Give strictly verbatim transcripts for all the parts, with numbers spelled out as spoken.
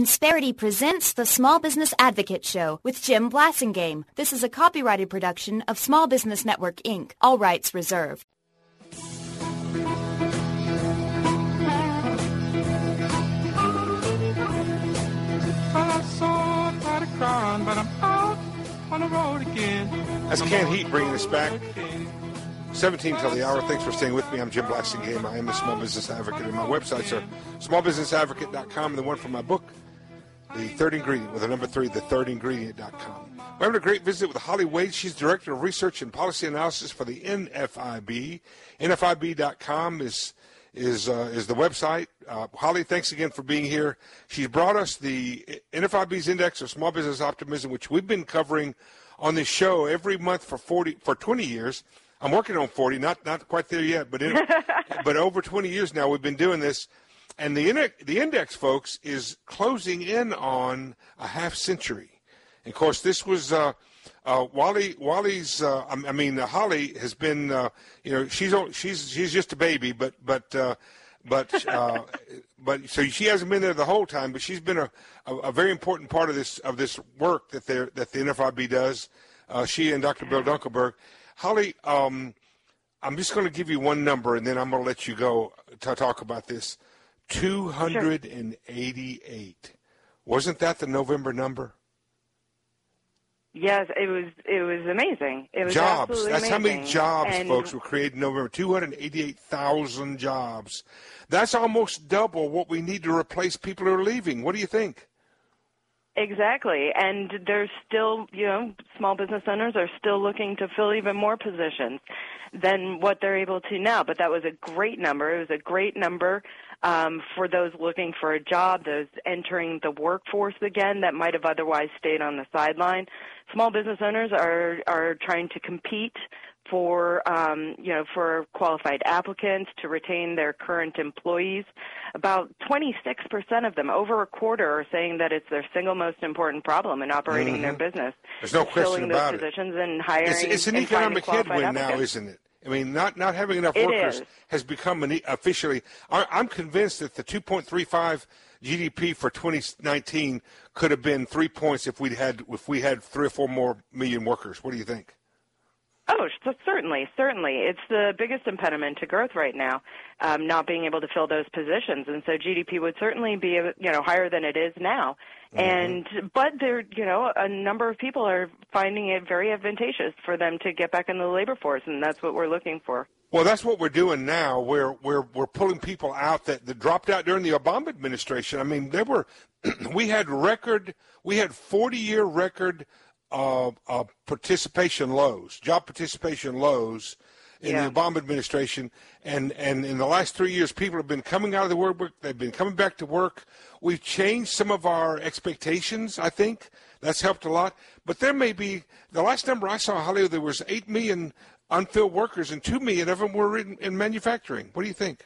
Insperity presents the Small Business Advocate Show with Jim Blasingame. This is a copyrighted production of Small Business Network, Incorporated. All rights reserved. But I'm out on the road again. That's Canned Heat bringing us back. seventeen till the hour. Thanks for staying with me. I'm Jim Blasingame. I am a small business advocate, and my websites are small business advocate dot com and the one from my book, The Third Ingredient, with the number three, the third ingredient dot com. We're having a great visit with Holly Wade. She's Director of Research and Policy Analysis for the N F I B. N F I B dot com is is uh, is the website. Uh, Holly, thanks again for being here. She's brought us the N F I B's Index of Small Business Optimism, which we've been covering on this show every month for forty for twenty years. I'm working on forty, not not quite there yet, but in, but over twenty years now we've been doing this. And the index, the index, folks, is closing in on a half century. And of course, this was. Uh, Uh, Wally, Wally's, uh, I mean, uh, Holly has been, uh, you know, she's she's she's just a baby, but but uh, but uh, but so she hasn't been there the whole time, but she's been a, a, a very important part of this of this work that they that the N F I B does. Uh, she and Doctor Bill Dunkelberg. Holly, um, I'm just going to give you one number, and then I'm going to let you go to talk about this. two hundred eighty-eight. Sure. Wasn't that the November number? Yes, it was. It was amazing. It was jobs. Absolutely That's amazing. how many jobs, and folks, were created in November. Two hundred eighty-eight thousand jobs. That's almost double what we need to replace people who are leaving. What do you think? Exactly, and there's still, you know, small business owners are still looking to fill even more positions than what they're able to now. But that was a great number. It was a great number um, for those looking for a job, those entering the workforce again that might have otherwise stayed on the sideline. Small business owners are are trying to compete for, um, you know, for qualified applicants to retain their current employees. About twenty-six percent of them, over a quarter, are saying that it's their single most important problem in operating mm-hmm. their business. There's no question filling about those it. positions and hiring. It's, it's an and economic headwind now, applicants. isn't it? I mean, not not having enough It workers is. has become an, officially. I, I'm convinced that the two point three five G D P for twenty nineteen could have been three points if we had if we had three or four more million workers. What do you think? Oh, so certainly, certainly. It's the biggest impediment to growth right now, um, not being able to fill those positions. And so G D P would certainly be, you know, higher than it is now. Mm-hmm. And but there, you know, a number of people are finding it very advantageous for them to get back in the labor force, and that's what we're looking for. Well, that's what we're doing now. We're we're we're pulling people out that, that dropped out during the Obama administration. I mean, there were we had record we had forty-year record uh, uh, participation lows, job participation lows in yeah. the Obama administration, and and in the last three years, people have been coming out of the workbook. They've been coming back to work. We've changed some of our expectations. I think that's helped a lot. But there may be the last number I saw, Hollywood, there was eight million unfilled workers, and two million of them were in, in manufacturing. What do you think?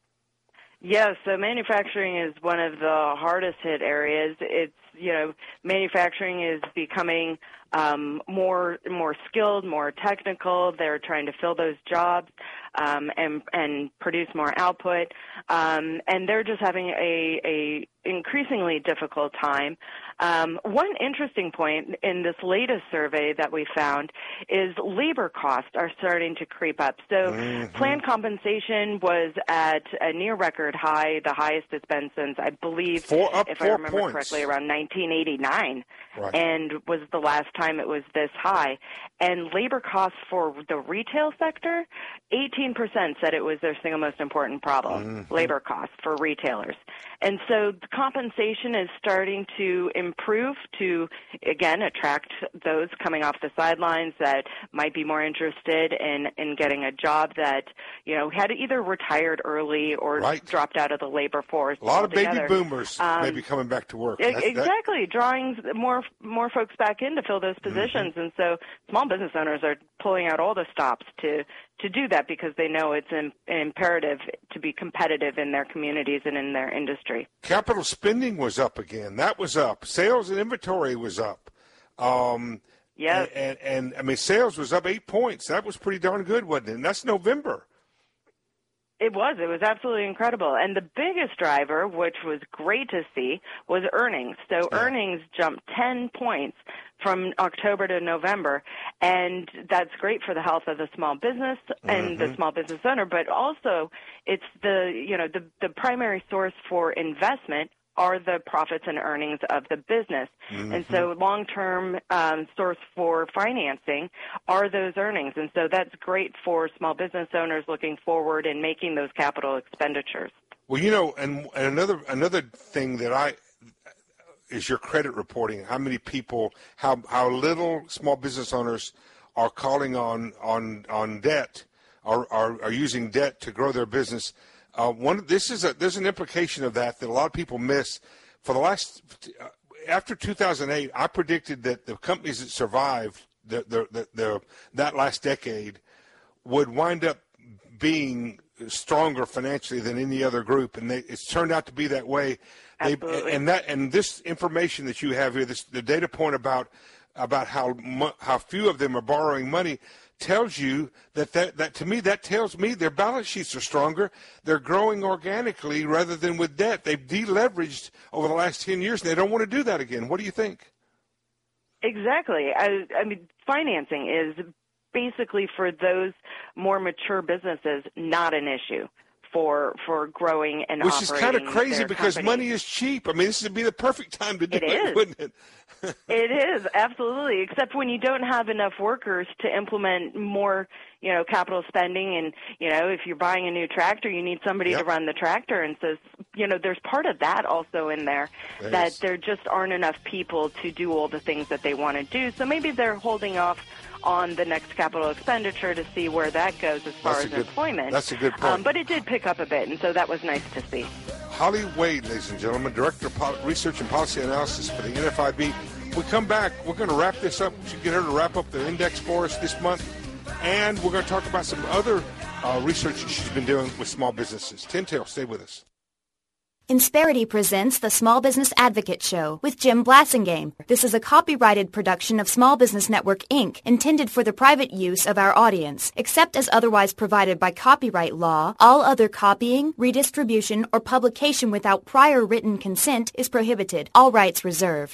Yes, so manufacturing is one of the hardest hit areas. It's, you know, manufacturing is becoming um, more more skilled, more technical. They're trying to fill those jobs um, and and produce more output, um, and they're just having a, a increasingly difficult time. Um, one interesting point in this latest survey that we found is labor costs are starting to creep up. So mm-hmm. planned compensation was at a near record high, the highest it's been since, I believe, four, up if four I remember points. correctly, around nineteen eighty-nine, right. and was the last time it was this high. And labor costs for the retail sector, eighteen percent said it was their single most important problem, mm-hmm. labor costs for retailers. And so the compensation is starting to improve to, again, attract those coming off the sidelines that might be more interested in, in getting a job that, you know, had either retired early or right. dropped out of the labor force. A lot altogether. of baby boomers um, may be coming back to work. It, That's, exactly, that... drawing more more folks back in to fill those positions. Mm-hmm. And so small business owners are pulling out all the stops to to do that because they know it's in, imperative to be competitive in their communities and in their industry. Capital spending was up again. That was up. Sales and inventory was up. Um, yeah. And, and, and, I mean, sales was up eight points. That was pretty darn good, wasn't it? And that's November. It was. It was absolutely incredible. And the biggest driver, which was great to see, was earnings. So yeah. earnings jumped ten points from October to November, and that's great for the health of the small business and mm-hmm. the small business owner, but also it's the, you know, the, the primary source for investment are the profits and earnings of the business. Mm-hmm. And so long-term um, source for financing are those earnings. And so that's great for small business owners looking forward and making those capital expenditures. Well, you know, and, and another another thing that I is your credit reporting. How many people, how how little small business owners are calling on on on debt, are are, are using debt to grow their business. Uh, one, this is a, there's an implication of that that a lot of people miss. For the last, uh, after two thousand eight, I predicted that the companies that survived the, the, the, the, that last decade would wind up being stronger financially than any other group, and they, it's turned out to be that way. They, and that and this information that you have here, this the data point about about how mu- how few of them are borrowing money, tells you that, that that to me that tells me their balance sheets are stronger. They're growing organically rather than with debt. They've deleveraged over the last ten years, and they don't want to do that again. What do you think? Exactly. I, I mean, financing is basically for those more mature businesses not an issue for for growing and Which operating. Which is kind of crazy because company. money is cheap. I mean, this would be the perfect time to do it, it, is. wouldn't it? It is, absolutely, except when you don't have enough workers to implement more, you know, capital spending. And, you know, if you're buying a new tractor, you need somebody yep. to run the tractor. And so, you know, there's part of that also in there, there that is. there just aren't enough people to do all the things that they want to do. So maybe they're holding off on the next capital expenditure to see where that goes as far that's as good, employment. That's a good point. Um, but it did pick up a bit, and so that was nice to see. Holly Wade, ladies and gentlemen, Director of Pol- Research and Policy Analysis for the N F I B. We come back, we're going to wrap this up. We should get her to wrap up the index for us this month. And we're going to talk about some other uh, research that she's been doing with small businesses. Tintail, stay with us. Insperity presents the Small Business Advocate Show with Jim Blasingame. This is a copyrighted production of Small Business Network, Incorporated, intended for the private use of our audience. Except as otherwise provided by copyright law, all other copying, redistribution, or publication without prior written consent is prohibited. All rights reserved.